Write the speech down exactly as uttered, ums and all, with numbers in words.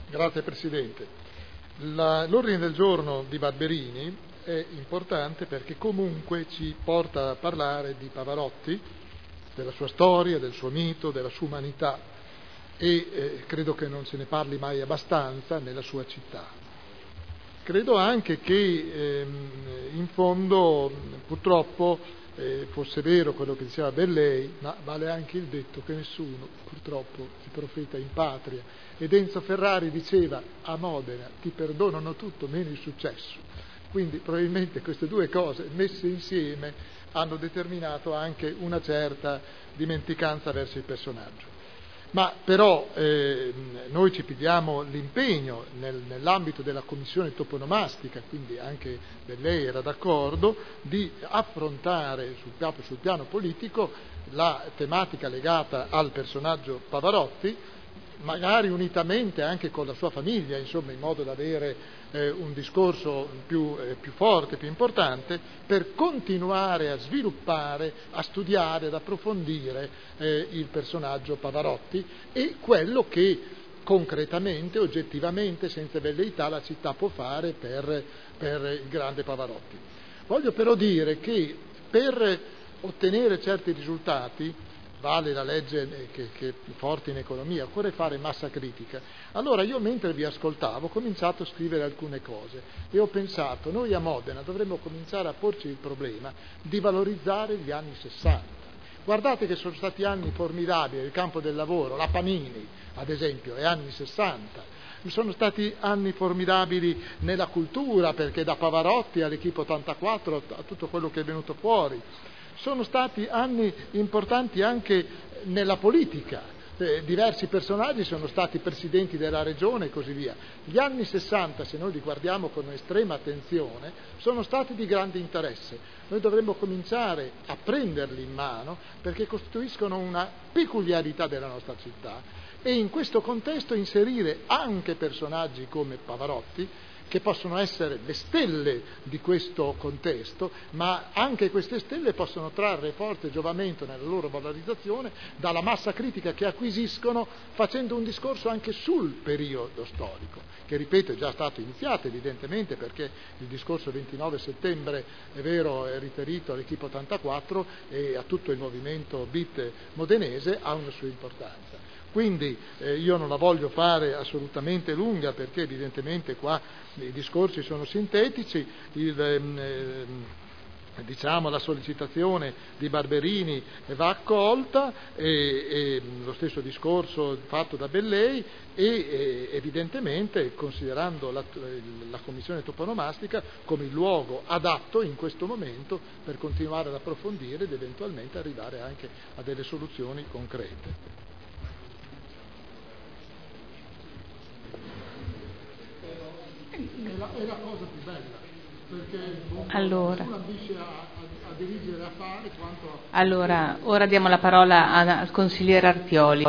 Grazie Presidente. La, l'ordine del giorno di Barberini è importante perché comunque ci porta a parlare di Pavarotti, della sua storia, del suo mito, della sua umanità e eh, credo che non se ne parli mai abbastanza nella sua città. Credo anche che ehm, in fondo purtroppo eh, fosse vero quello che diceva Bellei, ma vale anche il detto che nessuno purtroppo si profeta in patria. Ed Enzo Ferrari diceva: a Modena ti perdonano tutto meno il successo. Quindi probabilmente queste due cose messe insieme hanno determinato anche una certa dimenticanza verso il personaggio. Ma però eh, noi ci pidiamo l'impegno nel, nell'ambito della commissione toponomastica, quindi anche lei era d'accordo, di affrontare sul piano, sul piano politico la tematica legata al personaggio Pavarotti, magari unitamente anche con la sua famiglia, insomma, in modo da avere eh, un discorso più, eh, più forte, più importante, per continuare a sviluppare, a studiare, ad approfondire eh, il personaggio Pavarotti e quello che concretamente, oggettivamente, senza velleità, la città può fare per, per il grande Pavarotti. Voglio però dire che per ottenere certi risultati, vale la legge che, che forte in economia, occorre fare massa critica. Allora io mentre vi ascoltavo ho cominciato a scrivere alcune cose e ho pensato, noi a Modena dovremmo cominciare a porci il problema di valorizzare gli anni sessanta. Guardate che sono stati anni formidabili nel campo del lavoro, la Panini ad esempio è anni sessanta, sono stati anni formidabili nella cultura perché da Pavarotti all'Equipe ottantaquattro a tutto quello che è venuto fuori. Sono stati anni importanti anche nella politica, eh, diversi personaggi sono stati presidenti della regione e così via. Gli anni sessanta, se noi li guardiamo con estrema attenzione, sono stati di grande interesse. Noi dovremmo cominciare a prenderli in mano perché costituiscono una peculiarità della nostra città e in questo contesto inserire anche personaggi come Pavarotti, che possono essere le stelle di questo contesto, ma anche queste stelle possono trarre forte giovamento nella loro valorizzazione dalla massa critica che acquisiscono facendo un discorso anche sul periodo storico, che ripeto è già stato iniziato evidentemente perché il discorso ventinove settembre è vero è riferito all'Equipe ottantaquattro e a tutto il movimento beat modenese, ha una sua importanza. Quindi eh, io non la voglio fare assolutamente lunga perché evidentemente qua i discorsi sono sintetici, il, eh, diciamo la sollecitazione di Barberini va accolta e, e lo stesso discorso fatto da Bellei e, e evidentemente considerando la, la commissione toponomastica come il luogo adatto in questo momento per continuare ad approfondire ed eventualmente arrivare anche a delle soluzioni concrete. È la, è la cosa più bella, perché allora. nessuno ambisce a, a, a dirigere a fare quanto a... Allora, ora diamo la parola al consigliere Artioli.